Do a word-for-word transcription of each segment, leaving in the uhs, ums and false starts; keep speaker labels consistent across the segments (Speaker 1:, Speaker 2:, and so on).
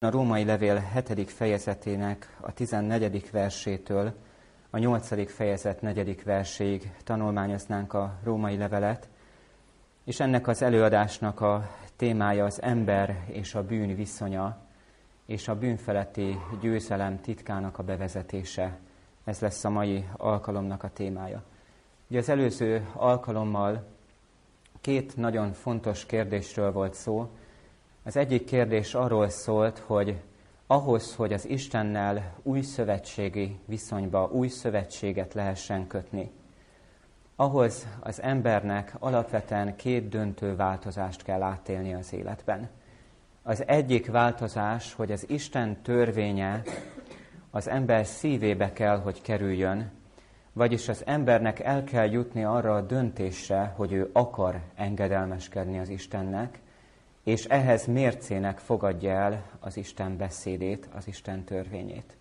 Speaker 1: A Római Levél hetedik fejezetének a tizennegyedik versétől a nyolcadik fejezet negyedik verséig tanulmányoznánk a Római Levelet, és ennek az előadásnak a témája az ember és a bűn viszonya, és a bűnfeletti győzelem titkának a bevezetése. Ez lesz a mai alkalomnak a témája. Ugye az előző alkalommal két nagyon fontos kérdésről volt szó. Az egyik kérdés arról szólt, hogy ahhoz, hogy az Istennel új szövetségi viszonyba, új szövetséget lehessen kötni, ahhoz az embernek alapvetően két döntő változást kell átélni az életben. Az egyik változás, hogy az Isten törvénye az ember szívébe kell, hogy kerüljön, vagyis az embernek el kell jutni arra a döntésre, hogy ő akar engedelmeskedni az Istennek, és ehhez mércének fogadja el az Isten beszédét, az Isten törvényét.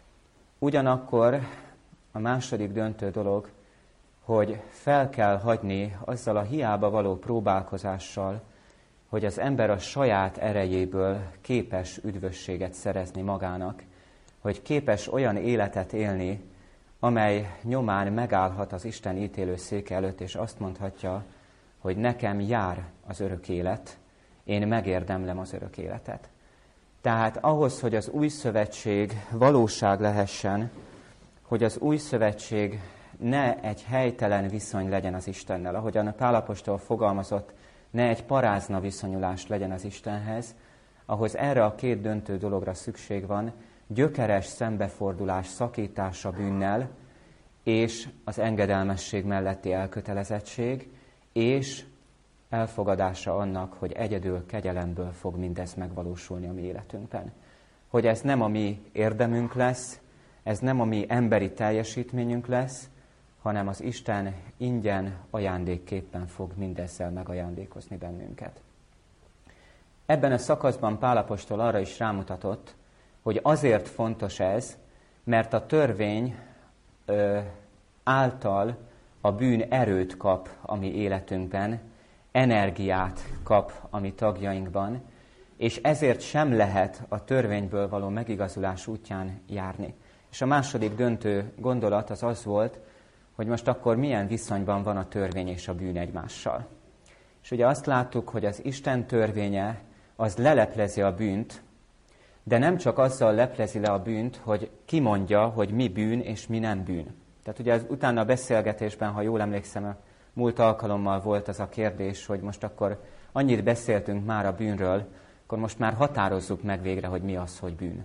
Speaker 1: Ugyanakkor a második döntő dolog, hogy fel kell hagyni azzal a hiába való próbálkozással, hogy az ember a saját erejéből képes üdvösséget szerezni magának, hogy képes olyan életet élni, amely nyomán megállhat az Isten ítélőszéke előtt, és azt mondhatja, hogy nekem jár az örök élet, én megérdemlem az örök életet. Tehát ahhoz, hogy az új szövetség valóság lehessen, hogy az új szövetség ne egy helytelen viszony legyen az Istennel, ahogyan a Pál apostol fogalmazott, ne egy parázna viszonyulás legyen az Istenhez, ahhoz erre a két döntő dologra szükség van, gyökeres szembefordulás, szakítása bűnnel, és az engedelmesség melletti elkötelezettség, és elfogadása annak, hogy egyedül kegyelemből fog mindez megvalósulni a mi életünkben. Hogy ez nem a mi érdemünk lesz, ez nem a mi emberi teljesítményünk lesz, hanem az Isten ingyen ajándékképpen fog mindezzel megajándékozni bennünket. Ebben a szakaszban Pál apostol arra is rámutatott, hogy azért fontos ez, mert a törvény ö, által a bűn erőt kap a mi életünkben, energiát kap a mi tagjainkban, és ezért sem lehet a törvényből való megigazulás útján járni. És a második döntő gondolat az az volt, hogy most akkor milyen viszonyban van a törvény és a bűn egymással. És ugye azt láttuk, hogy az Isten törvénye az leleplezi a bűnt, de nem csak azzal leplezi le a bűnt, hogy kimondja, hogy mi bűn és mi nem bűn. Tehát ugye az, utána a beszélgetésben, ha jól emlékszem, a múlt alkalommal volt az a kérdés, hogy most akkor annyit beszéltünk már a bűnről, akkor most már határozzuk meg végre, hogy mi az, hogy bűn.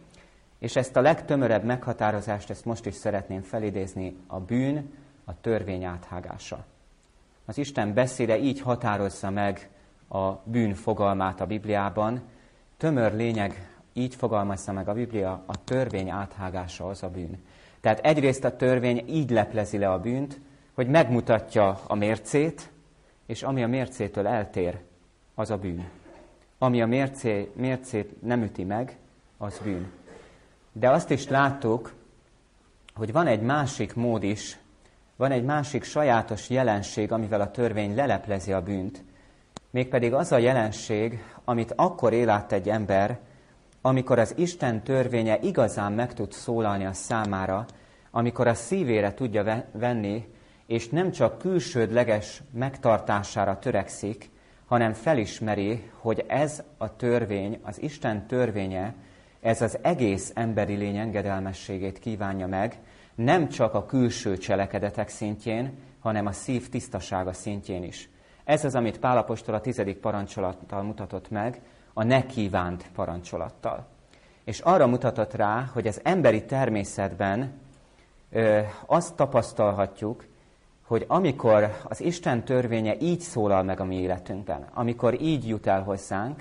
Speaker 1: És ezt a legtömörebb meghatározást, ezt most is szeretném felidézni, a bűn a törvény áthágása. Az Isten beszéde így határozza meg a bűn fogalmát a Bibliában. Tömör lényeg, így fogalmazza meg a Biblia, a törvény áthágása az a bűn. Tehát egyrészt a törvény így leplezi le a bűnt, hogy megmutatja a mércét, és ami a mércétől eltér, az a bűn. Ami a mércé, mércét nem üti meg, az bűn. De azt is láttuk, hogy van egy másik mód is, van egy másik sajátos jelenség, amivel a törvény leleplezi a bűnt. Mégpedig az a jelenség, amit akkor él át egy ember, amikor az Isten törvénye igazán meg tud szólalni a számára, amikor a szívére tudja venni, és nem csak külsődleges megtartására törekszik, hanem felismeri, hogy ez a törvény, az Isten törvénye, ez az egész emberi lény engedelmességét kívánja meg, nem csak a külső cselekedetek szintjén, hanem a szív tisztasága szintjén is. Ez az, amit Pál apostol a tizedik parancsolattal mutatott meg, a ne kívánt parancsolattal. És arra mutatott rá, hogy az emberi természetben ö, azt tapasztalhatjuk, hogy amikor az Isten törvénye így szólal meg a mi életünkben, amikor így jut el hozzánk,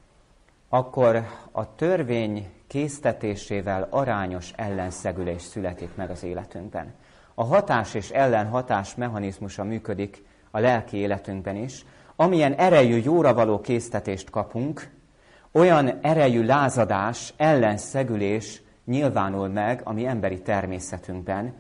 Speaker 1: akkor a törvény késztetésével arányos ellenszegülés születik meg az életünkben. A hatás és ellenhatás mechanizmusa működik a lelki életünkben is. Amilyen erejű jóra való késztetést kapunk, olyan erejű lázadás, ellenszegülés nyilvánul meg a mi emberi természetünkben.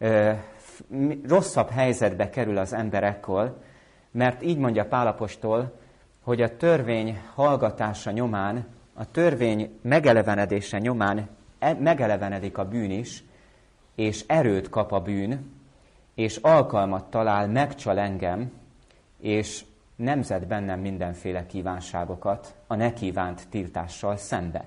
Speaker 1: Rosszabb helyzetbe kerül az ember ekkor, mert így mondja Pál apostol, hogy a törvény hallgatása nyomán a törvény megelevenedése nyomán megelevenedik a bűn is, és erőt kap a bűn, és alkalmat talál, megcsal engem, és nemzet bennem mindenféle kívánságokat a ne kívánt tiltással szembe.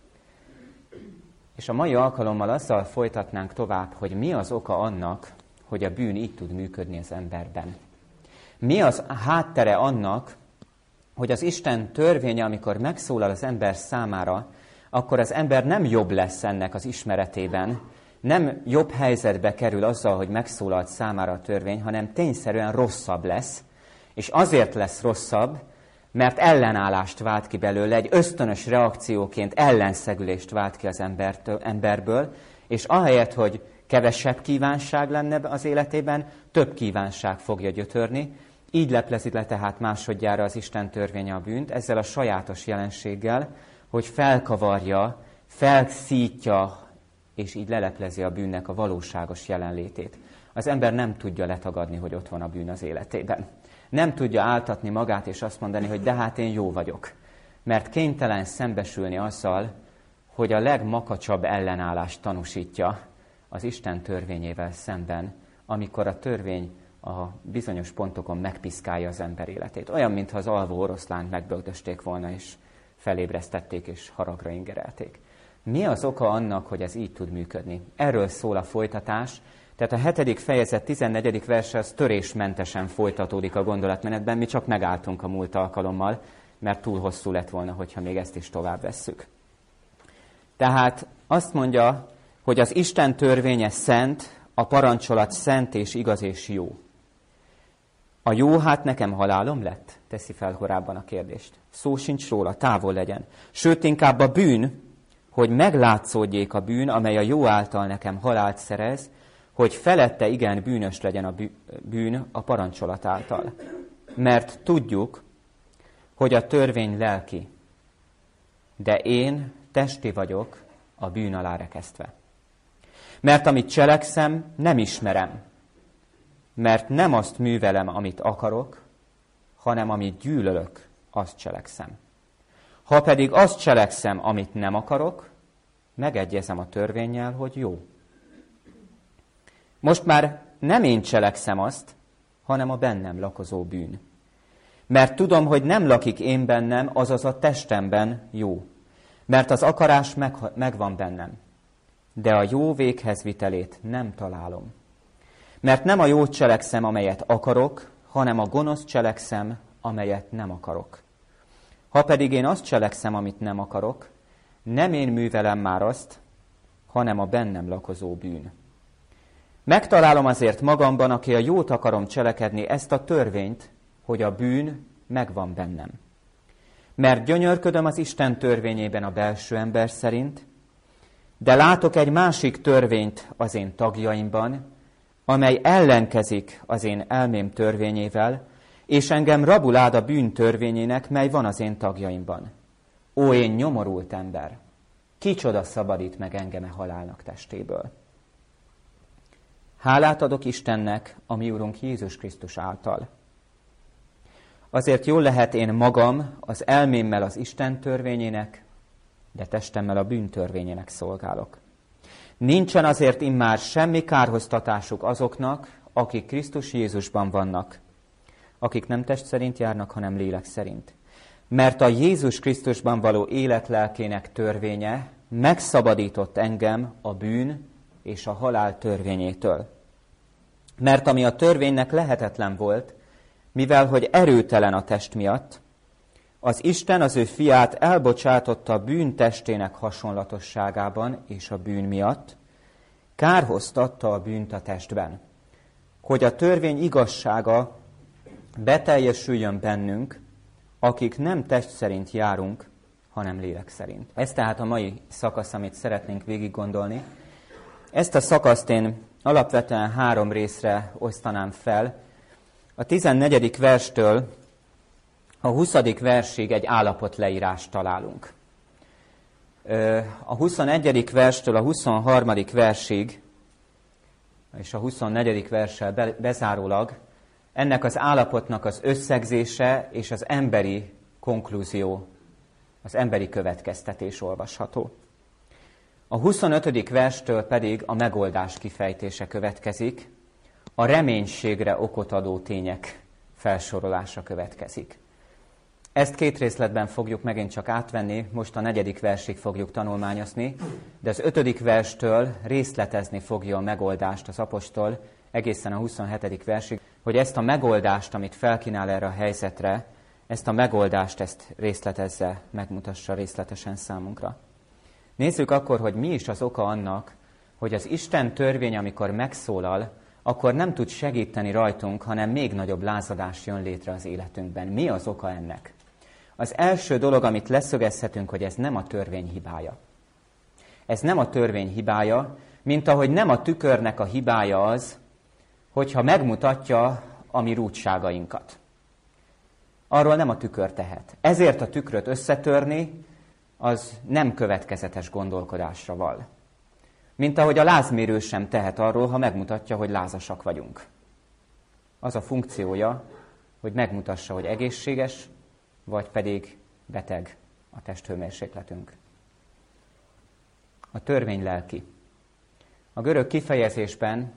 Speaker 1: És a mai alkalommal azzal folytatnánk tovább, hogy mi az oka annak, hogy a bűn így tud működni az emberben. Mi az háttere annak, hogy az Isten törvénye, amikor megszólal az ember számára, akkor az ember nem jobb lesz ennek az ismeretében, nem jobb helyzetbe kerül azzal, hogy megszólalt számára a törvény, hanem tényszerűen rosszabb lesz, és azért lesz rosszabb, mert ellenállást vált ki belőle, egy ösztönös reakcióként ellenszegülést vált ki az embertől, emberből, és ahelyett, hogy kevesebb kívánság lenne az életében, több kívánság fogja gyötörni. Így leplezi le tehát másodjára az Isten törvénye a bűnt, ezzel a sajátos jelenséggel, hogy felkavarja, felszítja, és így leleplezi a bűnnek a valóságos jelenlétét. Az ember nem tudja letagadni, hogy ott van a bűn az életében. Nem tudja áltatni magát és azt mondani, hogy de hát én jó vagyok. Mert kénytelen szembesülni azzal, hogy a legmakacsabb ellenállást tanúsítja az Isten törvényével szemben, amikor a törvény a bizonyos pontokon megpiszkálja az ember életét. Olyan, mintha az alvó oroszlánt megbögdösték volna, és felébresztették, és haragra ingerelték. Mi az oka annak, hogy ez így tud működni? Erről szól a folytatás. Tehát a hetedik fejezet tizennegyedik verse az törésmentesen folytatódik a gondolatmenetben, mi csak megálltunk a múlt alkalommal, mert túl hosszú lett volna, hogyha még ezt is tovább vesszük. Tehát azt mondja, hogy az Isten törvénye szent, a parancsolat szent és igaz és jó. A jó hát nekem halálom lett? Teszi fel korábban a kérdést. Szó sincs róla, távol legyen. Sőt, inkább a bűn, hogy meglátszódjék a bűn, amely a jó által nekem halált szerez, hogy felette igen bűnös legyen a bűn a parancsolat által. Mert tudjuk, hogy a törvény lelki, de én testi vagyok a bűn alá rekesztve. Mert amit cselekszem, nem ismerem, mert nem azt művelem, amit akarok, hanem amit gyűlölök, azt cselekszem. Ha pedig azt cselekszem, amit nem akarok, megegyezem a törvénnyel, hogy jó. Most már nem én cselekszem azt, hanem a bennem lakozó bűn. Mert tudom, hogy nem lakik én bennem, azaz a testemben jó. Mert az akarás meg, megvan bennem, de a jó véghez vitelét nem találom. Mert nem a jót cselekszem, amelyet akarok, hanem a gonosz cselekszem, amelyet nem akarok. Ha pedig én azt cselekszem, amit nem akarok, nem én művelem már azt, hanem a bennem lakozó bűn. Megtalálom azért magamban, aki a jót akarom cselekedni, ezt a törvényt, hogy a bűn megvan bennem. Mert gyönyörködöm az Isten törvényében a belső ember szerint, de látok egy másik törvényt az én tagjaimban, amely ellenkezik az én elmém törvényével, és engem rabul áld a bűn törvényének, mely van az én tagjaimban. Ó, én nyomorult ember! Kicsoda szabadít meg engem a halálnak testéből? Hálát adok Istennek, a mi Urunk Jézus Krisztus által. Azért jól lehet én magam az elmémmel az Isten törvényének, de testemmel a bűn törvényének szolgálok. Nincsen azért immár semmi kárhoztatásuk azoknak, akik Krisztus Jézusban vannak, akik nem test szerint járnak, hanem lélek szerint. Mert a Jézus Krisztusban való élet lelkének törvénye megszabadított engem a bűn és a halál törvényétől. Mert ami a törvénynek lehetetlen volt, mivel hogy erőtelen a test miatt, az Isten az ő fiát elbocsátotta a bűn testének hasonlatosságában és a bűn miatt, kárhoztatta a bűnt a testben, hogy a törvény igazsága beteljesüljön bennünk, akik nem test szerint járunk, hanem lélek szerint. Ez tehát a mai szakasz, amit szeretnénk végig gondolni. Ezt a szakaszt én alapvetően három részre osztanám fel. A tizennegyedik verstől a huszadik versig egy állapotleírást találunk. A huszonegyedik verstől a huszonharmadik versig, és a huszonnegyedik verssel bezárólag, ennek az állapotnak az összegzése és az emberi konklúzió az emberi következtetés olvasható. A huszonötödik verstől pedig a megoldás kifejtése következik, a reménységre okot adó tények felsorolása következik. Ezt két részletben fogjuk megint csak átvenni, most a negyedik versig fogjuk tanulmányozni, de az ötödik verstől részletezni fogja a megoldást az apostol egészen a huszonhetedik versig, hogy ezt a megoldást, amit felkínál erre a helyzetre, ezt a megoldást ezt részletezze, megmutassa részletesen számunkra. Nézzük akkor, hogy mi is az oka annak, hogy az Isten törvény, amikor megszólal, akkor nem tud segíteni rajtunk, hanem még nagyobb lázadás jön létre az életünkben. Mi az oka ennek? Az első dolog, amit leszögezhetünk, hogy ez nem a törvény hibája. Ez nem a törvény hibája, mint ahogy nem a tükörnek a hibája az, hogyha megmutatja a mi rúdságainkat. Arról nem a tükör tehet. Ezért a tükröt összetörni, az nem következetes gondolkodásra val. Mint ahogy a lázmérő sem tehet arról, ha megmutatja, hogy lázasak vagyunk. Az a funkciója, hogy megmutassa, hogy egészséges, vagy pedig beteg a testhőmérsékletünk. A törvény lelki. A görög kifejezésben,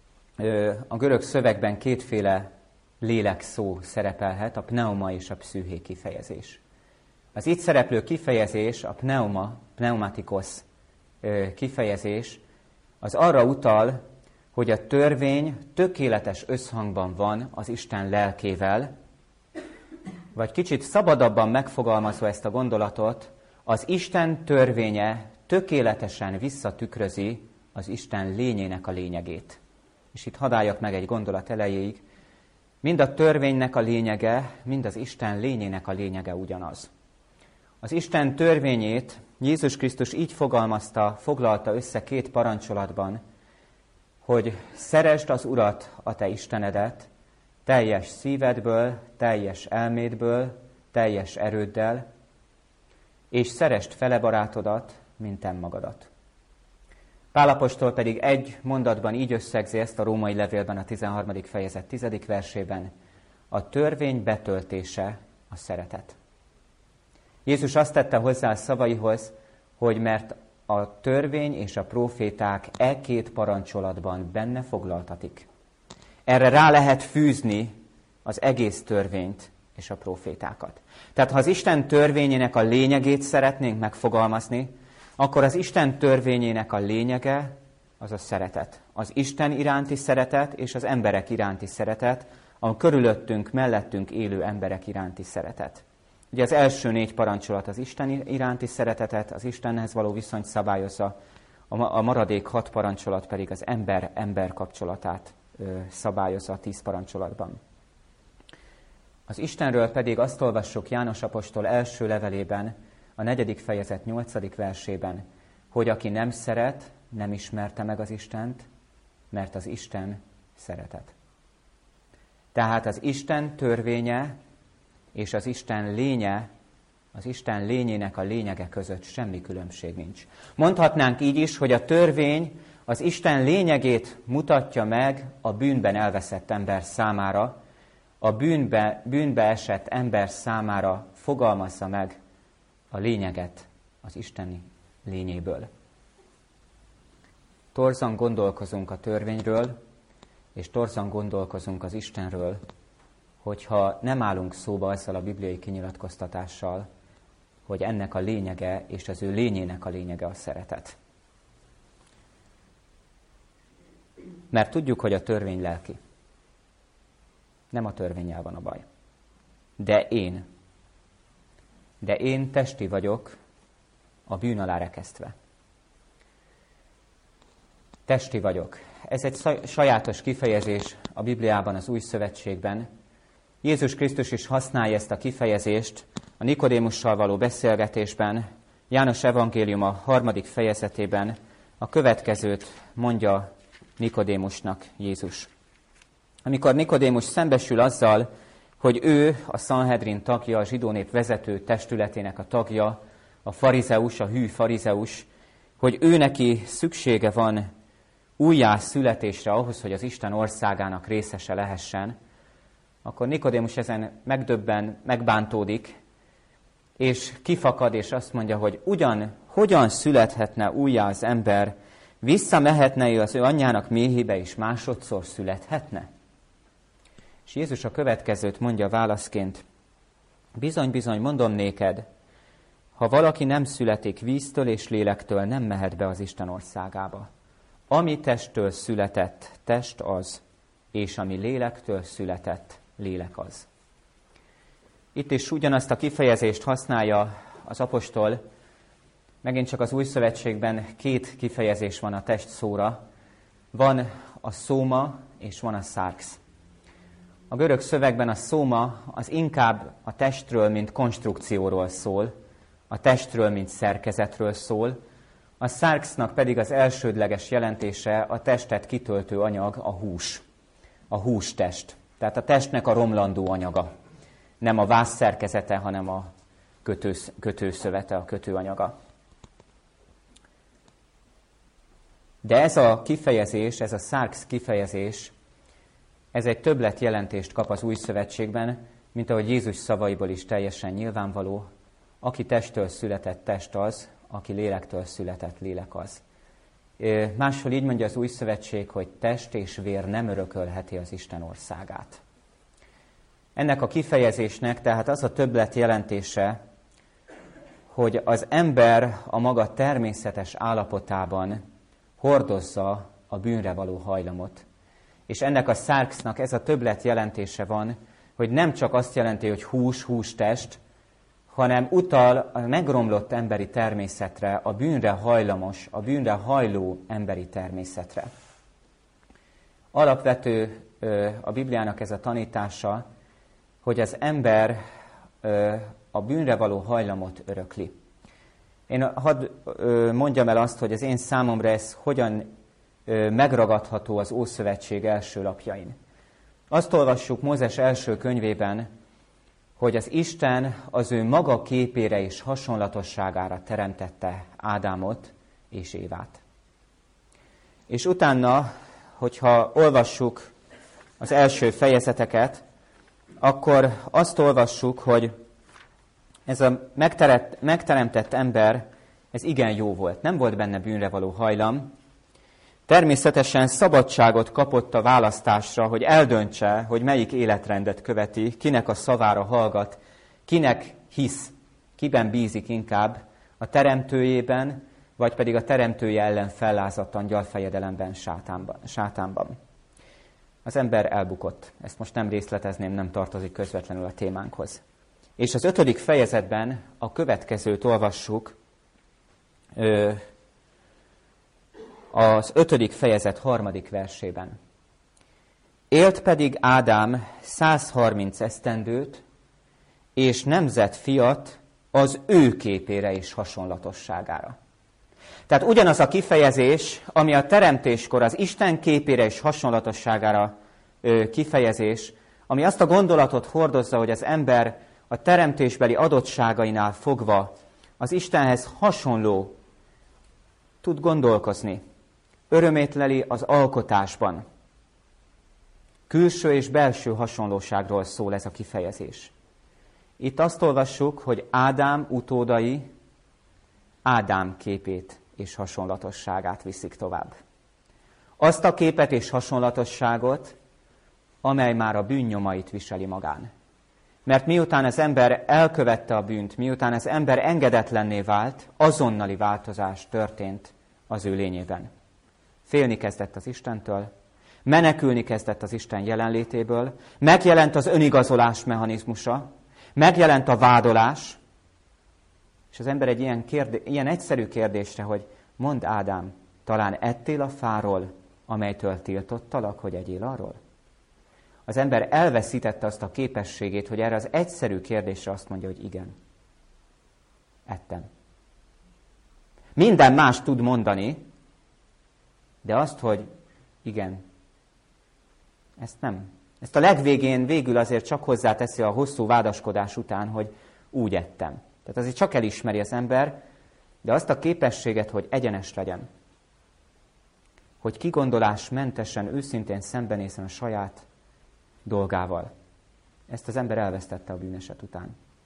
Speaker 1: a görög szövegben kétféle lélek szó szerepelhet, a pneuma és a pszüché kifejezés. Az itt szereplő kifejezés, a pneuma, pneumatikos kifejezés, az arra utal, hogy a törvény tökéletes összhangban van az Isten lelkével, vagy kicsit szabadabban megfogalmazva ezt a gondolatot, az Isten törvénye tökéletesen visszatükrözi az Isten lényének a lényegét. És itt hadd álljak meg egy gondolat elejéig, mind a törvénynek a lényege, mind az Isten lényének a lényege ugyanaz. Az Isten törvényét Jézus Krisztus így fogalmazta, foglalta össze két parancsolatban, hogy szeresd az Urat, a te Istenedet, teljes szívedből, teljes elmédből, teljes erőddel, és szeresd fele barátodat, mint önmagadat. Pál apostol pedig egy mondatban így összegzi ezt a római levélben, a tizenharmadik fejezet tizedik versében, a törvény betöltése a szeretet. Jézus azt tette hozzá a szavaihoz, hogy mert a törvény és a próféták e két parancsolatban benne foglaltatik. Erre rá lehet fűzni az egész törvényt és a prófétákat. Tehát ha az Isten törvényének a lényegét szeretnénk megfogalmazni, akkor az Isten törvényének a lényege az a szeretet. Az Isten iránti szeretet és az emberek iránti szeretet, a körülöttünk, mellettünk élő emberek iránti szeretet. Ugye az első négy parancsolat az Isten iránti szeretetet, az Istenhez való viszonyt szabályozza, a maradék hat parancsolat pedig az ember-ember kapcsolatát szabályozza a tíz parancsolatban. Az Istenről pedig azt olvassuk János apostol első levelében, a negyedik fejezet nyolcadik versében, hogy aki nem szeret, nem ismerte meg az Istent, mert az Isten szeretet. Tehát az Isten törvénye és az Isten lénye, az Isten lényének a lényege között semmi különbség nincs. Mondhatnánk így is, hogy a törvény az Isten lényegét mutatja meg a bűnben elveszett ember számára, a bűnbe, bűnbe esett ember számára fogalmazza meg a lényeget az Isteni lényéből. Torzan gondolkozunk a törvényről, és torzan gondolkozunk az Istenről, hogyha nem állunk szóba ezzel a bibliai kinyilatkoztatással, hogy ennek a lényege és az ő lényének a lényege a szeretet. Mert tudjuk, hogy a törvény lelki. Nem a törvénnyel van a baj. De én, de én testi vagyok, a bűn alá rekesztve. Testi vagyok. Ez egy sajátos kifejezés a Bibliában, az Új Szövetségben. Jézus Krisztus is használja ezt a kifejezést a Nikodémussal való beszélgetésben. János evangélium a harmadik fejezetében a következőt mondja Nikodémusnak Jézus. Amikor Nikodémus szembesül azzal, hogy ő a Szanhedrin tagja, a zsidó nép vezető testületének a tagja, a farizeus, a hű farizeus, hogy ő neki szüksége van újjászületésre ahhoz, hogy az Isten országának részese lehessen, akkor Nikodémus ezen megdöbben, megbántódik, és kifakad, és azt mondja, hogy ugyan, hogyan születhetne újjá az ember, visszamehetne ő az ő anyjának méhébe, és másodszor születhetne? És Jézus a következőt mondja válaszként: bizony, bizony, mondom néked, ha valaki nem születik víztől és lélektől, nem mehet be az Isten országába. Ami testtől született, test az, és ami lélektől született, lélek az. Itt is ugyanazt a kifejezést használja az apostol. Megint csak az Új Szövetségben két kifejezés van a test szóra. Van a szóma, és van a szárx. A görög szövegben a szóma az inkább a testről, mint konstrukcióról szól, a testről, mint szerkezetről szól, a szárxnak pedig az elsődleges jelentése a testet kitöltő anyag, a hús, a hústest. Tehát a testnek a romlandó anyaga. Nem a váz szerkezete, hanem a kötősz, kötőszövete, a kötőanyaga. De ez a kifejezés, ez a szárx kifejezés, ez egy többlet jelentést kap az Új Szövetségben, mint ahogy Jézus szavaiból is teljesen nyilvánvaló: aki testtől született, test az, aki lélektől született, lélek az. Máshol így mondja az Új Szövetség, hogy test és vér nem örökölheti az Isten országát. Ennek a kifejezésnek tehát az a többlet jelentése, hogy az ember a maga természetes állapotában hordozza a bűnre való hajlamot. És ennek a szárxnak ez a többlet jelentése van, hogy nem csak azt jelenti, hogy hús, hústest, hanem utal a megromlott emberi természetre, a bűnre hajlamos, a bűnre hajló emberi természetre. Alapvető a Bibliának ez a tanítása, hogy az ember a bűnre való hajlamot örökli. Én hadd mondjam el azt, hogy az én számomra ez hogyan megragadható az Ószövetség első lapjain. Azt olvassuk Mózes első könyvében, hogy az Isten az ő maga képére és hasonlatosságára teremtette Ádámot és Évát. És utána, hogyha olvassuk az első fejezeteket, akkor azt olvassuk, hogy ez a megteremtett ember, ez igen jó volt. Nem volt benne bűnre való hajlam. Természetesen szabadságot kapott a választásra, hogy eldöntse, hogy melyik életrendet követi, kinek a szavára hallgat, kinek hisz, kiben bízik inkább, a teremtőjében, vagy pedig a teremtője ellen fellázadt angyalfejedelemben, sátánban, sátánban. Az ember elbukott. Ezt most nem részletezném, nem tartozik közvetlenül a témánkhoz. És az ötödik fejezetben a következőt olvassuk, az ötödik fejezet harmadik versében. Élt pedig Ádám százharminc esztendőt, és nemzett fiat az ő képére és hasonlatosságára. Tehát ugyanaz a kifejezés, ami a teremtéskor az Isten képére és hasonlatosságára kifejezés, ami azt a gondolatot hordozza, hogy az ember a teremtésbeli adottságainál fogva az Istenhez hasonló tud gondolkozni. Örömét leli az alkotásban. Külső és belső hasonlóságról szól ez a kifejezés. Itt azt olvassuk, hogy Ádám utódai Ádám képét és hasonlatosságát viszik tovább. Azt a képet és hasonlatosságot, amely már a bűnnyomait viseli magán. Mert miután az ember elkövette a bűnt, miután az ember engedetlenné vált, azonnali változás történt az ő lényében. Félni kezdett az Istentől, menekülni kezdett az Isten jelenlétéből, megjelent az önigazolás mechanizmusa, megjelent a vádolás, és az ember egy ilyen, kérdé- ilyen egyszerű kérdésre, hogy mondd Ádám, talán ettél a fáról, amelytől tiltottalak, hogy egyél arról? Az ember elveszítette azt a képességét, hogy erre az egyszerű kérdésre azt mondja, hogy igen, ettem. Minden más tud mondani, de azt, hogy igen, ezt nem. Ezt a legvégén végül azért csak hozzáteszi a hosszú vádaskodás után, hogy úgy ettem. Tehát azért csak elismeri az ember, de azt a képességet, hogy egyenes legyen. Hogy kigondolásmentesen, őszintén szembenézzen a saját dolgával. Ezt az ember elvesztette a bűneset után.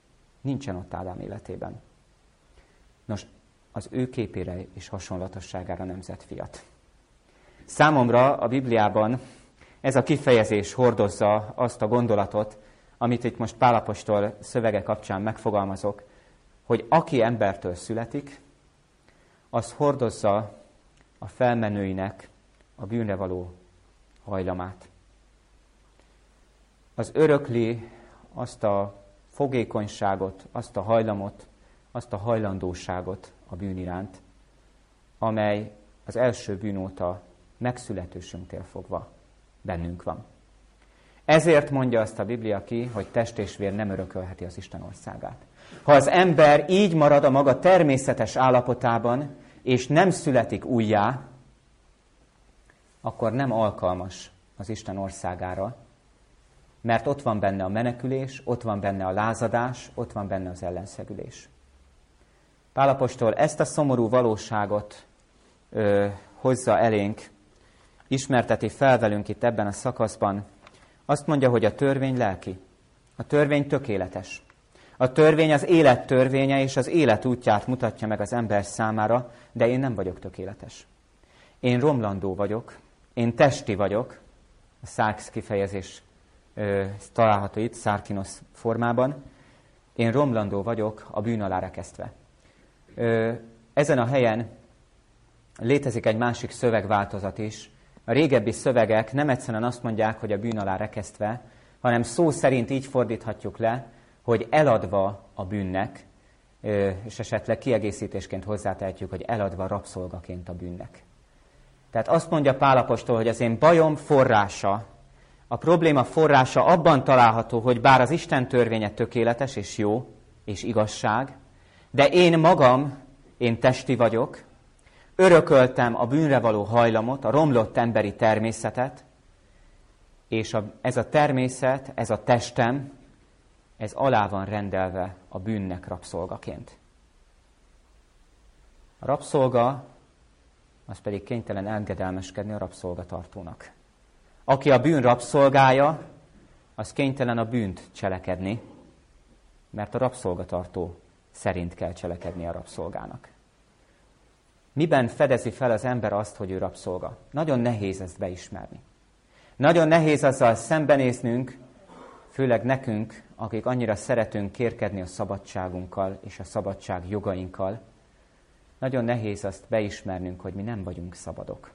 Speaker 1: Nincsen ott Ádám életében. Nos, az ő képére és hasonlatosságára nemzett fiat. Számomra a Bibliában ez a kifejezés hordozza azt a gondolatot, amit itt most Pál apostol szövege kapcsán megfogalmazok, hogy aki embertől születik, az hordozza a felmenőinek a bűnre való hajlamát. Az örökli azt a fogékonyságot, azt a hajlamot, azt a hajlandóságot a bűn iránt, amely az első bűn óta megszületésünktől fogva bennünk van. Ezért mondja azt a Biblia ki, hogy test és vér nem örökölheti az Isten országát. Ha az ember így marad a maga természetes állapotában, és nem születik újjá, akkor nem alkalmas az Isten országára, mert ott van benne a menekülés, ott van benne a lázadás, ott van benne az ellenszegülés. Pál apostol ezt a szomorú valóságot ö, hozza elénk, ismerteti fel velünk itt ebben a szakaszban. Azt mondja, hogy a törvény lelki. A törvény tökéletes. A törvény az élet törvénye, és az élet útját mutatja meg az ember számára, de én nem vagyok tökéletes. Én romlandó vagyok, én testi vagyok, a szárx kifejezés ö, található itt, szárkinosz formában. Én romlandó vagyok, a bűn alá rekesztve. Ö, ezen a helyen létezik egy másik szövegváltozat is. A régebbi szövegek nem egyszerűen azt mondják, hogy a bűn alá rekesztve, hanem szó szerint így fordíthatjuk le, hogy eladva a bűnnek, és esetleg kiegészítésként hozzátehetjük, hogy eladva rabszolgaként a bűnnek. Tehát azt mondja Pál apostol, hogy az én bajom forrása, a probléma forrása abban található, hogy bár az Isten törvénye tökéletes és jó és igazság, de én magam, én testi vagyok, örököltem a bűnre való hajlamot, a romlott emberi természetet, és a, ez a természet, ez a testem, ez alá van rendelve a bűnnek rabszolgaként. A rabszolga, az pedig kénytelen engedelmeskedni a rabszolgatartónak. Aki a bűn rabszolgája, az kénytelen a bűnt cselekedni, mert a rabszolgatartó szerint kell cselekedni a rabszolgának. Miben fedezi fel az ember azt, hogy ő rabszolga? Nagyon nehéz ezt beismerni. Nagyon nehéz azzal szembenéznünk, főleg nekünk, akik annyira szeretünk kérkedni a szabadságunkkal és a szabadság jogainkkal, nagyon nehéz azt beismernünk, hogy mi nem vagyunk szabadok.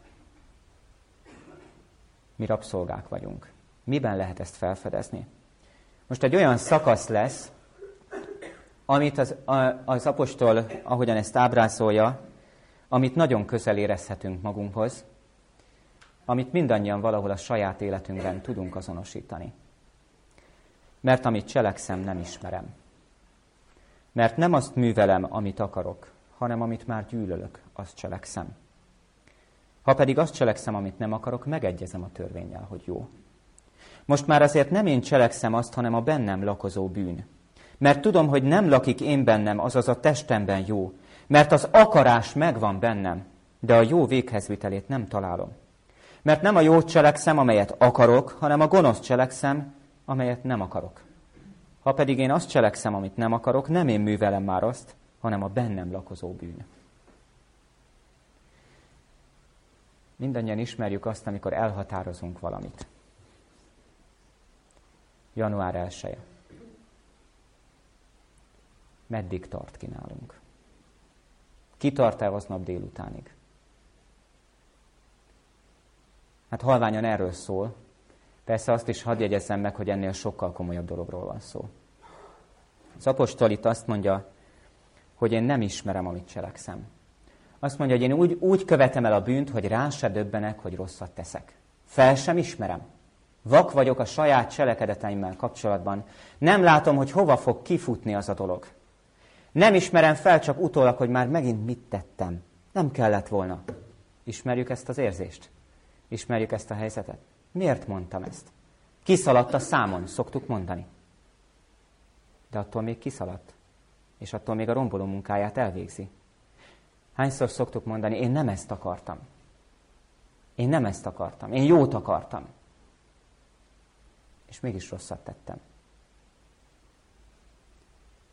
Speaker 1: Mi rabszolgák vagyunk. Miben lehet ezt felfedezni? Most egy olyan szakasz lesz, amit az, az apostol, ahogyan ezt ábrázolja, amit nagyon közel érezhetünk magunkhoz, amit mindannyian valahol a saját életünkben tudunk azonosítani. Mert amit cselekszem, nem ismerem. Mert nem azt művelem, amit akarok, hanem amit már gyűlölök, azt cselekszem. Ha pedig azt cselekszem, amit nem akarok, megegyezem a törvénnyel, hogy jó. Most már azért nem én cselekszem azt, hanem a bennem lakozó bűn. Mert tudom, hogy nem lakik én bennem, azaz a testemben jó. Mert az akarás megvan bennem, de a jó véghezvitelét nem találom. Mert nem a jót cselekszem, amelyet akarok, hanem a gonosz cselekszem, amelyet nem akarok. Ha pedig én azt cselekszem, amit nem akarok, nem én művelem már azt, hanem a bennem lakozó bűn. Mindannyian ismerjük azt, amikor elhatározunk valamit. január elseje. Meddig tart ki nálunk? Kitart-e aznap délutánig? Hát halványan erről szól. Persze azt is hadd jegyezzem meg, hogy ennél sokkal komolyabb dologról van szó. Az apostol itt azt mondja, hogy én nem ismerem, amit cselekszem. Azt mondja, hogy én úgy, úgy követem el a bűnt, hogy rá se döbbenek, hogy rosszat teszek. Fel sem ismerem. Vak vagyok a saját cselekedeteimmel kapcsolatban. Nem látom, hogy hova fog kifutni az a dolog. Nem ismerem fel csak utólag, hogy már megint mit tettem. Nem kellett volna. Ismerjük ezt az érzést? Ismerjük ezt a helyzetet? Miért mondtam ezt? Kiszaladt a számon, szoktuk mondani. De attól még kiszaladt. És attól még a romboló munkáját elvégzi. Hányszor szoktuk mondani, én nem ezt akartam. Én nem ezt akartam. Én jót akartam. És mégis rosszat tettem.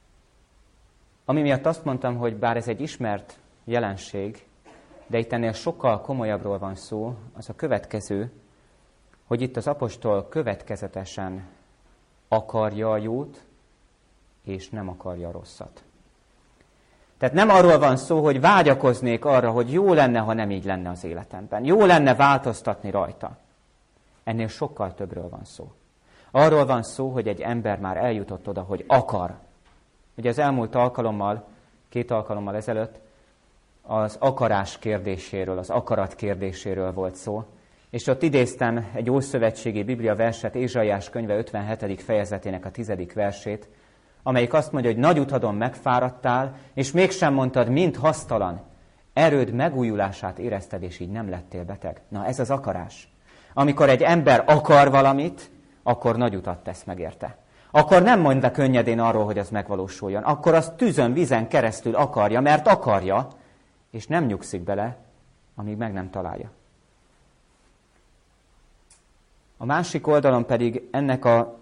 Speaker 1: Ami miatt azt mondtam, hogy bár ez egy ismert jelenség, de itt ennél sokkal komolyabbról van szó, az a következő, hogy itt az apostol következetesen akarja a jót, és nem akarja a rosszat. Tehát nem arról van szó, hogy vágyakoznék arra, hogy jó lenne, ha nem így lenne az életemben. Jó lenne változtatni rajta. Ennél sokkal többről van szó. Arról van szó, hogy egy ember már eljutott oda, hogy akar. Ugye az elmúlt alkalommal, két alkalommal ezelőtt az akarás kérdéséről, az akarat kérdéséről volt szó, és ott idéztem egy ószövetségi Biblia verset, Ézsaiás könyve ötvenhetedik fejezetének a tizedik versét, amelyik azt mondja, hogy nagy utadon megfáradtál, és mégsem mondtad, mind hasztalan. Erőd megújulását érezted, és így nem lettél beteg. Na, ez az akarás. Amikor egy ember akar valamit, akkor nagy utat tesz meg érte. Akkor nem mond le könnyedén arról, hogy az megvalósuljon. Akkor azt tűzön, vízen keresztül akarja, mert akarja, és nem nyugszik bele, amíg meg nem találja. A másik oldalon pedig ennek a,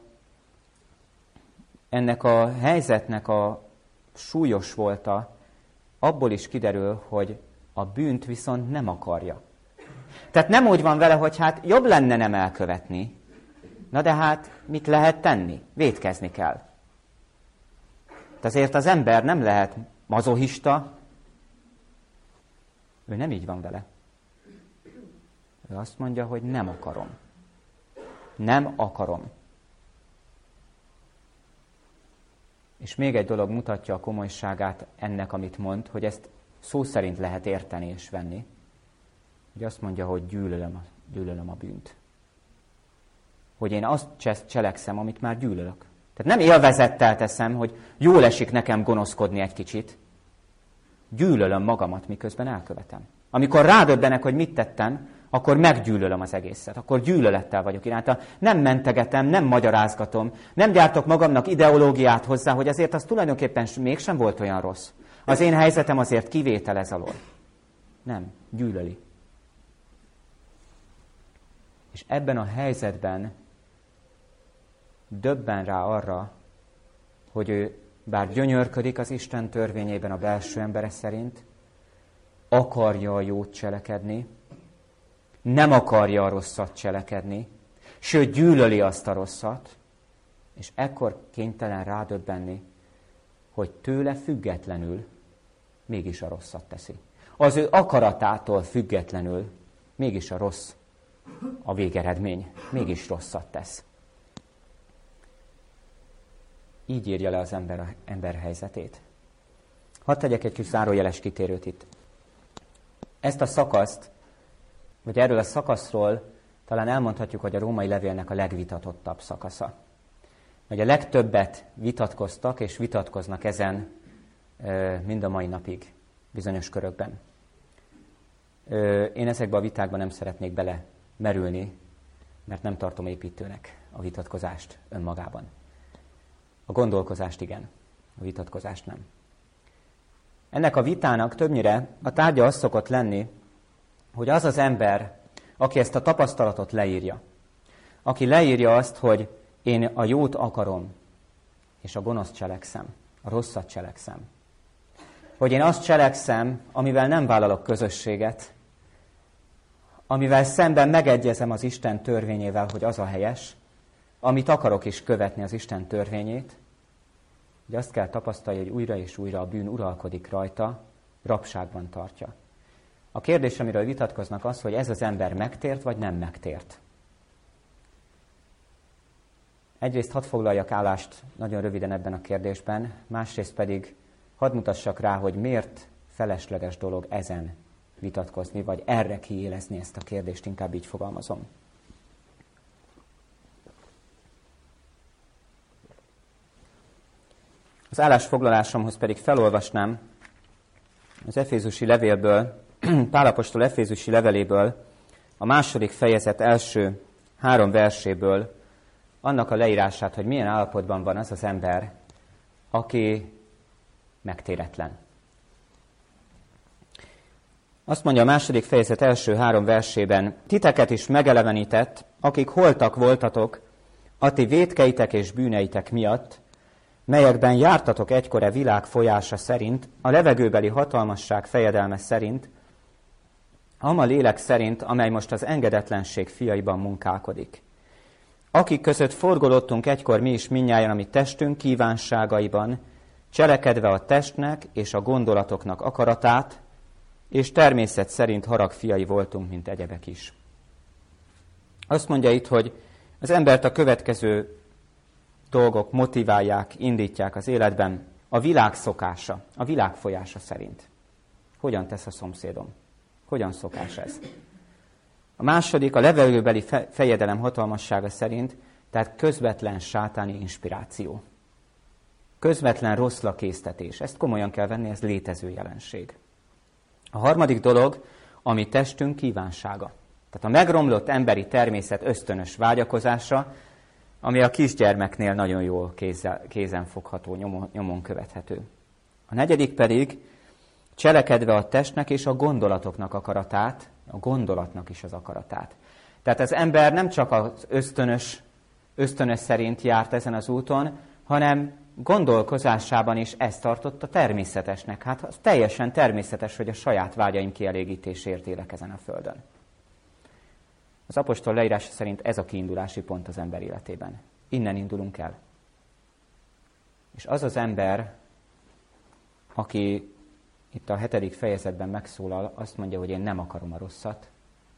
Speaker 1: ennek a helyzetnek a súlyos volta, abból is kiderül, hogy a bűnt viszont nem akarja. Tehát nem úgy van vele, hogy hát jobb lenne nem elkövetni, na de hát mit lehet tenni? Vétkezni kell. De azért az ember nem lehet mazochista, ő nem így van vele. Ő azt mondja, hogy nem akarom. Nem akarom. És még egy dolog mutatja a komolyságát ennek, amit mond, hogy ezt szó szerint lehet érteni és venni. Hogy azt mondja, hogy gyűlölöm, gyűlölöm a bűnt. Hogy én azt cselekszem, amit már gyűlölök. Tehát nem élvezettel teszem, hogy jól esik nekem gonoszkodni egy kicsit. Gyűlölöm magamat, miközben elkövetem. Amikor rádöbbenek, hogy mit tettem, akkor meggyűlölöm az egészet. Akkor gyűlölettel vagyok iránta. Nem mentegetem, nem magyarázgatom, nem gyártok magamnak ideológiát hozzá, hogy azért az tulajdonképpen mégsem volt olyan rossz. Az én helyzetem azért kivétel ez alól. Nem, gyűlöli. És ebben a helyzetben döbben rá arra, hogy ő bár gyönyörködik az Isten törvényében a belső embere szerint, akarja a jót cselekedni, nem akarja a rosszat cselekedni, sőt gyűlöli azt a rosszat, és ekkor kénytelen rádöbbenni, hogy tőle függetlenül mégis a rosszat teszi. Az ő akaratától függetlenül mégis a rossz a végeredmény, mégis rosszat tesz. Így írja le az ember, ember helyzetét. Hadd tegyek egy kis zárójeles kitérőt itt. Ezt a szakaszt, vagy erről a szakaszról talán elmondhatjuk, hogy a római levélnek a legvitatottabb szakasza. Hogy a legtöbbet vitatkoztak és vitatkoznak ezen mind a mai napig bizonyos körökben. Én ezekben a vitákban nem szeretnék bele merülni, mert nem tartom építőnek a vitatkozást önmagában. A gondolkozást igen, a vitatkozást nem. Ennek a vitának többnyire a tárgya az szokott lenni, hogy az az ember, aki ezt a tapasztalatot leírja, aki leírja azt, hogy én a jót akarom, és a gonoszt cselekszem, a rosszat cselekszem. Hogy én azt cselekszem, amivel nem vállalok közösséget, amivel szemben megegyezem az Isten törvényével, hogy az a helyes, amit akarok is követni az Isten törvényét, hogy azt kell tapasztalni, hogy újra és újra a bűn uralkodik rajta, rabságban tartja. A kérdés, amiről vitatkoznak, az, hogy ez az ember megtért, vagy nem megtért. Egyrészt hadd foglaljak állást nagyon röviden ebben a kérdésben, másrészt pedig hadd mutassak rá, hogy miért felesleges dolog ezen vitatkozni, vagy erre kiélezni ezt a kérdést, inkább így fogalmazom. Az állásfoglalásomhoz pedig felolvasnám az Efézusi levélből, Pál apostol Efézusi leveléből, a második fejezet első három verséből annak a leírását, hogy milyen állapotban van az az ember, aki megtéretlen. Azt mondja a második fejezet első három versében, titeket is megelevenített, akik holtak voltatok, a ti vétkeitek és bűneitek miatt, melyekben jártatok egykor e világ folyása szerint, a levegőbeli hatalmasság fejedelme szerint, ama lélek szerint, amely most az engedetlenség fiaiban munkálkodik. Akik között forgolódtunk egykor mi is mindnyájan a mi testünk kívánságaiban, cselekedve a testnek és a gondolatoknak akaratát, és természet szerint harag fiai voltunk, mint egyebek is. Azt mondja itt, hogy az embert a következő dolgok motiválják, indítják az életben, a világ szokása, a világ folyása szerint. Hogyan tesz a szomszédom? Hogyan szokás ez? A második a levegőbeli fejedelem hatalmassága szerint, tehát közvetlen sátáni inspiráció. Közvetlen rossz lakésztetés. Ezt komolyan kell venni, ez létező jelenség. A harmadik dolog, ami testünk kívánsága. Tehát a megromlott emberi természet ösztönös vágyakozása, ami a kisgyermeknél nagyon jól kézzel, kézenfogható, nyomon, nyomon követhető. A negyedik pedig cselekedve a testnek és a gondolatoknak akaratát, a gondolatnak is az akaratát. Tehát az ember nem csak az ösztönös, ösztönös szerint járt ezen az úton, hanem gondolkozásában is ezt tartotta természetesnek. Hát az teljesen természetes, hogy a saját vágyaim kielégítésért élek ezen a földön. Az apostol leírása szerint ez a kiindulási pont az ember életében. Innen indulunk el. És az az ember, aki itt a hetedik fejezetben megszólal, azt mondja, hogy én nem akarom a rosszat,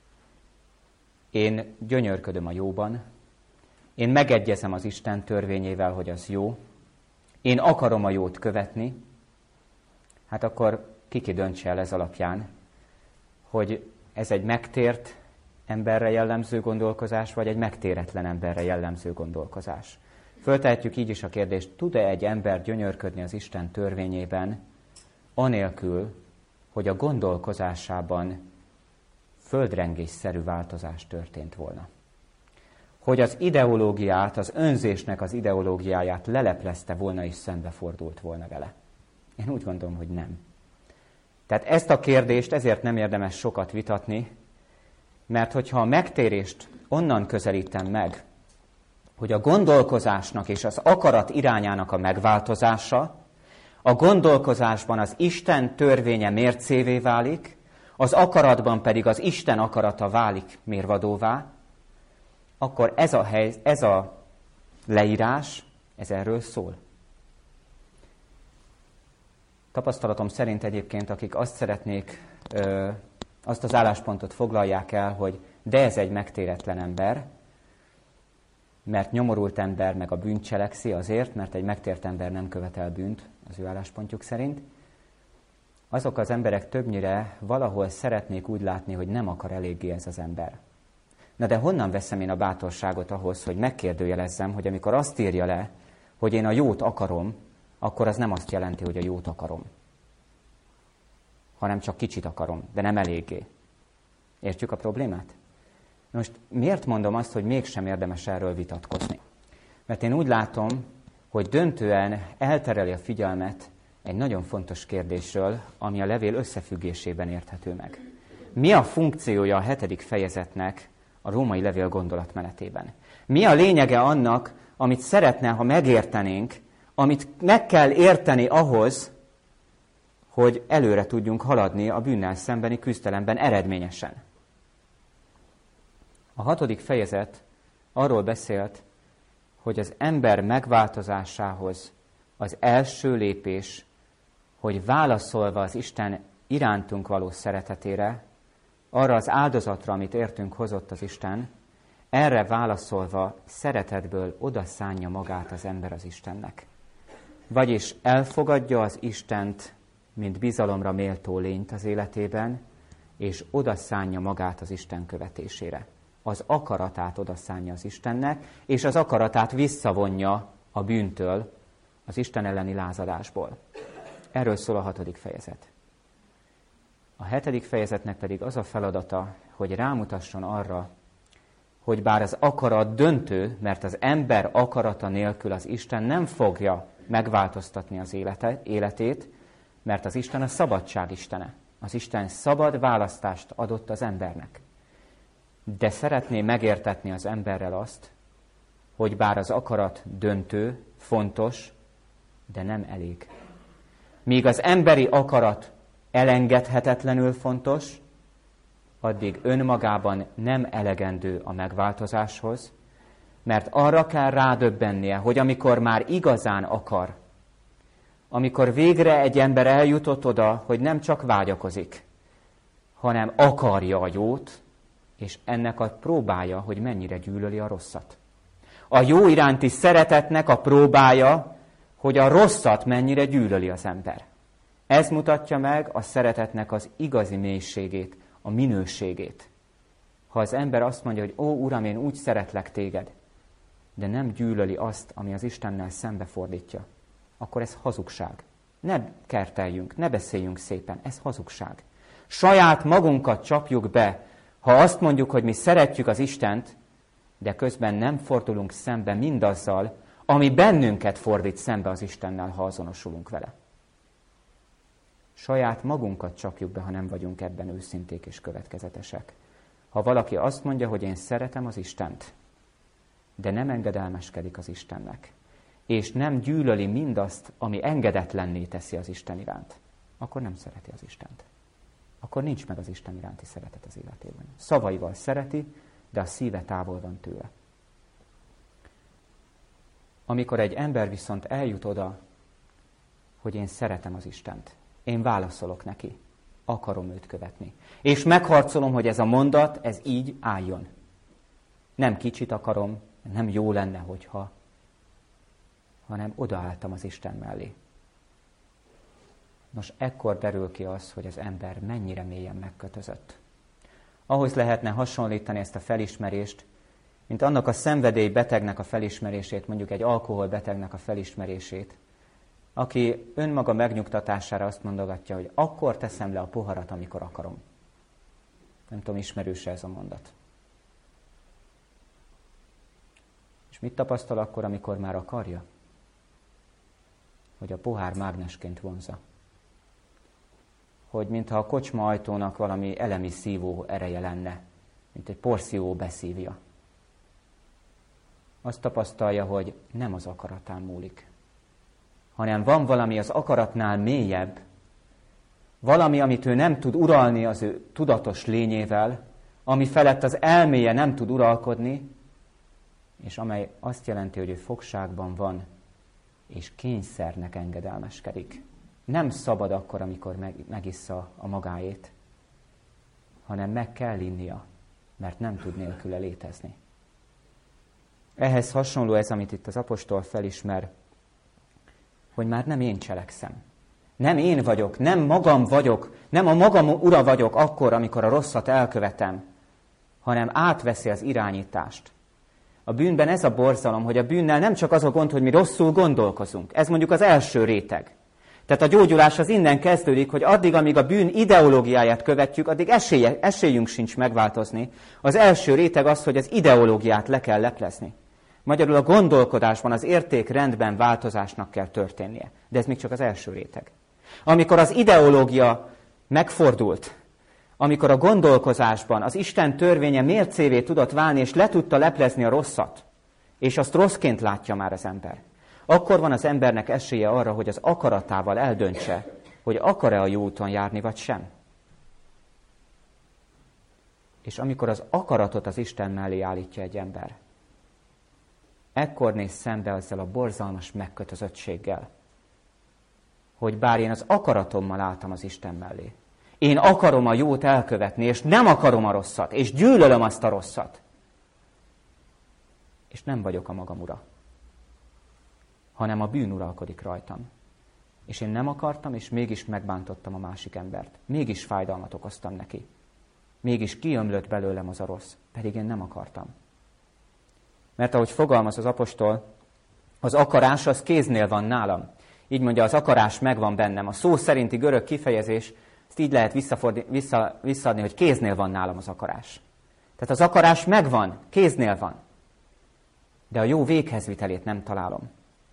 Speaker 1: én gyönyörködöm a jóban, én megegyezem az Isten törvényével, hogy az jó, én akarom a jót követni, hát akkor kiki döntse el ez alapján, hogy ez egy megtért emberre jellemző gondolkozás, vagy egy megtéretlen emberre jellemző gondolkozás. Föltehetjük így is a kérdést, tud-e egy ember gyönyörködni az Isten törvényében, anélkül, hogy a gondolkozásában földrengésszerű változás történt volna. Hogy az ideológiát, az önzésnek az ideológiáját leleplezte volna és szembefordult volna vele. Én úgy gondolom, hogy nem. Tehát ezt a kérdést ezért nem érdemes sokat vitatni, mert hogyha a megtérést onnan közelítem meg, hogy a gondolkozásnak és az akarat irányának a megváltozása, a gondolkozásban az Isten törvénye mércévé válik, az akaratban pedig az Isten akarata válik mérvadóvá, akkor ez a, hely, ez a leírás, ez erről szól. Tapasztalatom szerint egyébként, akik azt szeretnék, ö, azt az álláspontot foglalják el, hogy de ez egy megtéretlen ember, mert nyomorult ember meg a bűnt cselekszi azért, mert egy megtért ember nem követel bűnt, az ő álláspontjuk szerint, azok az emberek többnyire valahol szeretnék úgy látni, hogy nem akar eléggé ez az ember. Na de honnan veszem én a bátorságot ahhoz, hogy megkérdőjelezzem, hogy amikor azt írja le, hogy én a jót akarom, akkor az nem azt jelenti, hogy a jót akarom, hanem csak kicsit akarom, de nem eléggé. Értjük a problémát? Most miért mondom azt, hogy mégsem érdemes erről vitatkozni? Mert én úgy látom, hogy döntően eltereli a figyelmet egy nagyon fontos kérdésről, ami a levél összefüggésében érthető meg. Mi a funkciója a hetedik fejezetnek a római levél gondolatmenetében? Mi a lényege annak, amit szeretne, ha megértenénk, amit meg kell érteni ahhoz, hogy előre tudjunk haladni a bűnnel szembeni küzdelemben eredményesen? A hatodik fejezet arról beszélt, hogy az ember megváltozásához az első lépés, hogy válaszolva az Isten irántunk való szeretetére, arra az áldozatra, amit értünk hozott az Isten, erre válaszolva szeretetből odaszánja magát az ember az Istennek. Vagyis elfogadja az Istent, mint bizalomra méltó lényt az életében, és odaszánja magát az Isten követésére. Az akaratát odaszánja az Istennek, és az akaratát visszavonja a bűntől, az Isten elleni lázadásból. Erről szól a hatodik fejezet. A hetedik fejezetnek pedig az a feladata, hogy rámutasson arra, hogy bár az akarat döntő, mert az ember akarata nélkül az Isten nem fogja megváltoztatni az élete, életét, mert az Isten a szabadság istene. Az Isten szabad választást adott az embernek. De szeretné megértetni az emberrel azt, hogy bár az akarat döntő, fontos, de nem elég. Míg az emberi akarat elengedhetetlenül fontos, addig önmagában nem elegendő a megváltozáshoz, mert arra kell rádöbbennie, hogy amikor már igazán akar, amikor végre egy ember eljutott oda, hogy nem csak vágyakozik, hanem akarja a jót, és ennek a próbája, hogy mennyire gyűlöli a rosszat. A jó iránti szeretetnek a próbája, hogy a rosszat mennyire gyűlöli az ember. Ez mutatja meg a szeretetnek az igazi mélységét, a minőségét. Ha az ember azt mondja, hogy ó, Uram, én úgy szeretlek téged, de nem gyűlöli azt, ami az Istennel szembefordítja, akkor ez hazugság. Ne kerteljünk, ne beszéljünk szépen, ez hazugság. Saját magunkat csapjuk be, ha azt mondjuk, hogy mi szeretjük az Istent, de közben nem fordulunk szembe mindazzal, ami bennünket fordít szembe az Istennel, ha azonosulunk vele. Saját magunkat csapjuk be, ha nem vagyunk ebben őszinték és következetesek. Ha valaki azt mondja, hogy én szeretem az Istent, de nem engedelmeskedik az Istennek, és nem gyűlöli mindazt, ami engedetlenné teszi az Isten iránt, akkor nem szereti az Istent. Akkor nincs meg az Isten iránti szeretet az életében. Szavaival szereti, de a szíve távol van tőle. Amikor egy ember viszont eljut oda, hogy én szeretem az Istent, én válaszolok neki, akarom őt követni. És megharcolom, hogy ez a mondat, ez így álljon. Nem kicsit akarom, nem jó lenne, hogyha, hanem odaálltam az Isten mellé. Nos, ekkor derül ki az, hogy az ember mennyire mélyen megkötözött. Ahhoz lehetne hasonlítani ezt a felismerést, mint annak a szenvedélybetegnek a felismerését, mondjuk egy alkoholbetegnek a felismerését, aki önmaga megnyugtatására azt mondogatja, hogy akkor teszem le a poharat, amikor akarom. Nem tudom, ismerőse ez a mondat. És mit tapasztal akkor, amikor már akarja? Hogy a pohár mágnesként vonza. Hogy mintha a kocsma ajtónak valami elemi szívó ereje lenne, mint egy porszívó beszívja. Azt tapasztalja, hogy nem az akaratán múlik, hanem van valami az akaratnál mélyebb, valami, amit ő nem tud uralni az ő tudatos lényével, ami felett az elméje nem tud uralkodni, és amely azt jelenti, hogy ő fogságban van, és kényszernek engedelmeskedik. Nem szabad akkor, amikor meg, megissza a magáét, hanem meg kell innia, mert nem tud nélküle létezni. Ehhez hasonló ez, amit itt az apostol felismer, hogy már nem én cselekszem. Nem én vagyok, nem magam vagyok, nem a magam ura vagyok akkor, amikor a rosszat elkövetem, hanem átveszi az irányítást. A bűnben ez a borzalom, hogy a bűnnel nem csak az a gond, hogy mi rosszul gondolkozunk. Ez mondjuk az első réteg. Tehát a gyógyulás az innen kezdődik, hogy addig, amíg a bűn ideológiáját követjük, addig esélye, esélyünk sincs megváltozni. Az első réteg az, hogy az ideológiát le kell leplezni. Magyarul a gondolkodásban, az értékrendben változásnak kell történnie. De ez még csak az első réteg. Amikor az ideológia megfordult, amikor a gondolkozásban az Isten törvénye mércévé tudott válni, és le tudta leplezni a rosszat, és azt rosszként látja már az ember, akkor van az embernek esélye arra, hogy az akaratával eldöntse, hogy akar-e a jó úton járni, vagy sem. És amikor az akaratot az Isten mellé állítja egy ember, ekkor néz szembe azzal a borzalmas megkötözöttséggel, hogy bár én az akaratommal álltam az Isten mellé, én akarom a jót elkövetni, és nem akarom a rosszat, és gyűlölöm azt a rosszat, és nem vagyok a magam ura, hanem a bűn uralkodik rajtam. És én nem akartam, és mégis megbántottam a másik embert. Mégis fájdalmat okoztam neki. Mégis kiömlött belőlem az a rossz, pedig én nem akartam. Mert ahogy fogalmaz az apostol, az akarás az kéznél van nálam. Így mondja, az akarás megvan bennem. A szó szerinti görög kifejezés, ezt így lehet vissza, visszaadni, hogy kéznél van nálam az akarás. Tehát az akarás megvan, kéznél van. De a jó véghezvitelét nem találom.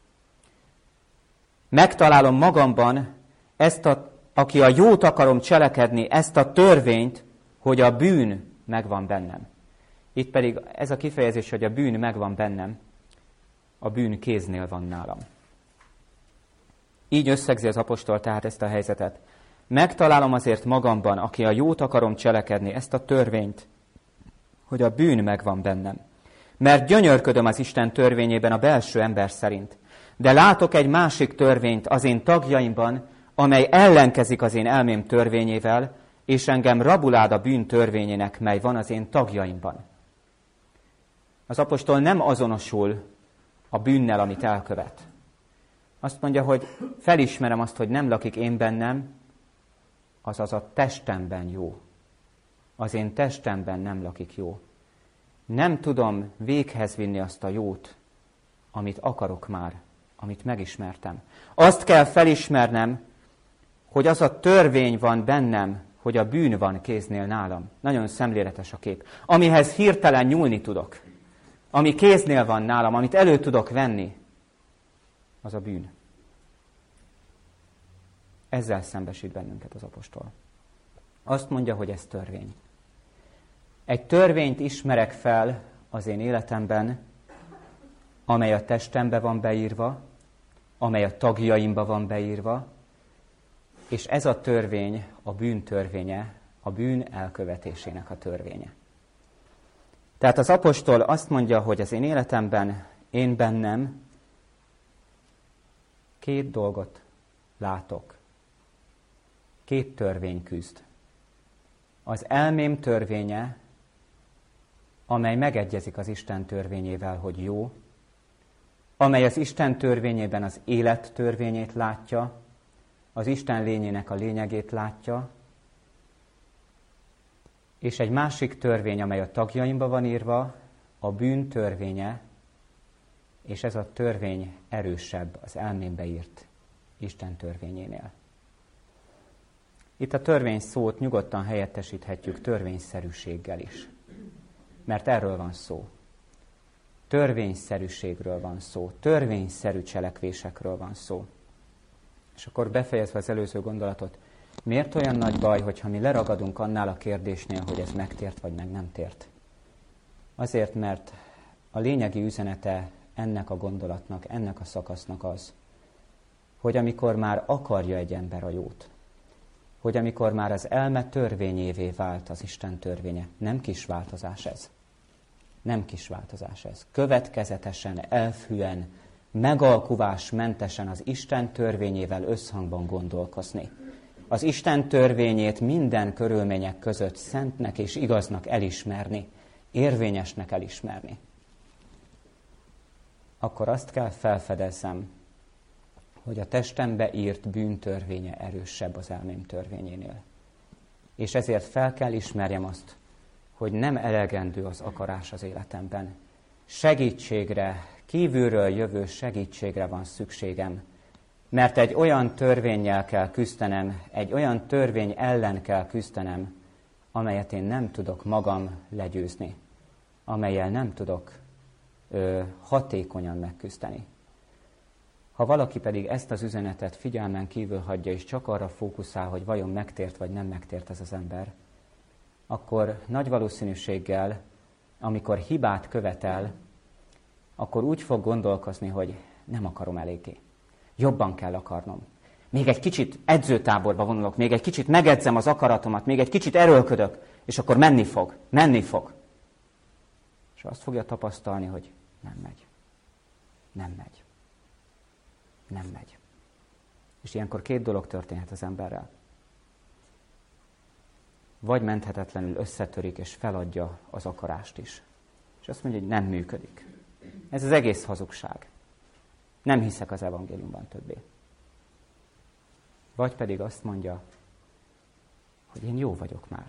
Speaker 1: Megtalálom magamban ezt, a, aki a jót akarom cselekedni, ezt a törvényt, hogy a bűn megvan bennem. Itt pedig ez a kifejezés, hogy a bűn megvan bennem, a bűn kéznél van nálam. Így összegzi az apostol tehát ezt a helyzetet. Megtalálom azért magamban, aki a jót akarom cselekedni, ezt a törvényt, hogy a bűn megvan bennem. Mert gyönyörködöm az Isten törvényében a belső ember szerint. De látok egy másik törvényt az én tagjaimban, amely ellenkezik az én elmém törvényével, és engem rabulád a bűn törvényének, mely van az én tagjaimban. Az apostol nem azonosul a bűnnel, amit elkövet. Azt mondja, hogy felismerem azt, hogy nem lakik én bennem, azaz a testemben jó. Az én testemben nem lakik jó. Nem tudom véghez vinni azt a jót, amit akarok már, amit megismertem. Azt kell felismernem, hogy az a törvény van bennem, hogy a bűn van kéznél nálam. Nagyon szemléletes a kép. Amihez hirtelen nyúlni tudok, ami kéznél van nálam, amit elő tudok venni, az a bűn. Ezzel szembesít bennünket az apostol. Azt mondja, hogy ez törvény. Egy törvényt ismerek fel az én életemben, amely a testembe van beírva, amely a tagjaimba van beírva, és ez a törvény a bűn törvénye, a bűn elkövetésének a törvénye. Tehát az apostol azt mondja, hogy az én életemben, én bennem két dolgot látok. Két törvény küzd. Az elmém törvénye, amely megegyezik az Isten törvényével, hogy jó, amely az Isten törvényében az élet törvényét látja, az Isten lényének a lényegét látja, és egy másik törvény, amely a tagjaimba van írva, a bűn törvénye, és ez a törvény erősebb az elmémbe írt Isten törvényénél. Itt a törvény szót nyugodtan helyettesíthetjük törvényszerűséggel is. Mert erről van szó. Törvényszerűségről van szó. Törvényszerű cselekvésekről van szó. És akkor befejezve az előző gondolatot, miért olyan nagy baj, hogyha mi leragadunk annál a kérdésnél, hogy ez megtért vagy meg nem tért? Azért, mert a lényegi üzenete ennek a gondolatnak, ennek a szakasznak az, hogy amikor már akarja egy ember a jót, hogy amikor már az elme törvényévé vált az Isten törvénye, nem kis változás ez. Nem kis változás ez. Következetesen, elfűen, megalkuvásmentesen az Isten törvényével összhangban gondolkozni. Az Isten törvényét minden körülmények között szentnek és igaznak elismerni, érvényesnek elismerni. Akkor azt kell felfedezzem, hogy a testembe írt bűntörvénye erősebb az elmém törvényénél. És ezért fel kell ismerjem azt, hogy nem elegendő az akarás az életemben. Segítségre, kívülről jövő segítségre van szükségem, mert egy olyan törvénnyel kell küzdenem, egy olyan törvény ellen kell küzdenem, amelyet én nem tudok magam legyőzni, amellyel nem tudok ö, hatékonyan megküzdeni. Ha valaki pedig ezt az üzenetet figyelmen kívül hagyja, és csak arra fókuszál, hogy vajon megtért vagy nem megtért ez az ember, akkor nagy valószínűséggel, amikor hibát követel, akkor úgy fog gondolkozni, hogy nem akarom eléggé. Jobban kell akarnom. Még egy kicsit edzőtáborba vonulok, még egy kicsit megedzem az akaratomat, még egy kicsit erőlködök, és akkor menni fog, menni fog. És azt fogja tapasztalni, hogy nem megy. Nem megy. Nem megy. És ilyenkor két dolog történhet az emberrel. Vagy menthetetlenül összetörik és feladja az akarást is. És azt mondja, hogy nem működik. Ez az egész hazugság. Nem hiszek az evangéliumban többé. Vagy pedig azt mondja, hogy én jó vagyok már.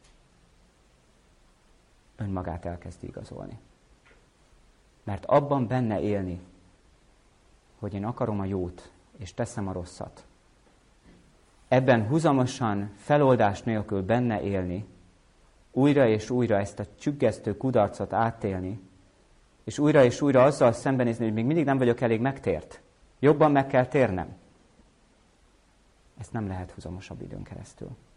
Speaker 1: Önmagát elkezdi igazolni. Mert abban benne élni, hogy én akarom a jót, és teszem a rosszat. Ebben huzamosan, feloldás nélkül benne élni, újra és újra ezt a csüggesztő kudarcot átélni, és újra és újra azzal szembenézni, hogy még mindig nem vagyok elég megtért. Jobban meg kell térnem. Ezt nem lehet huzamosabb időn keresztül.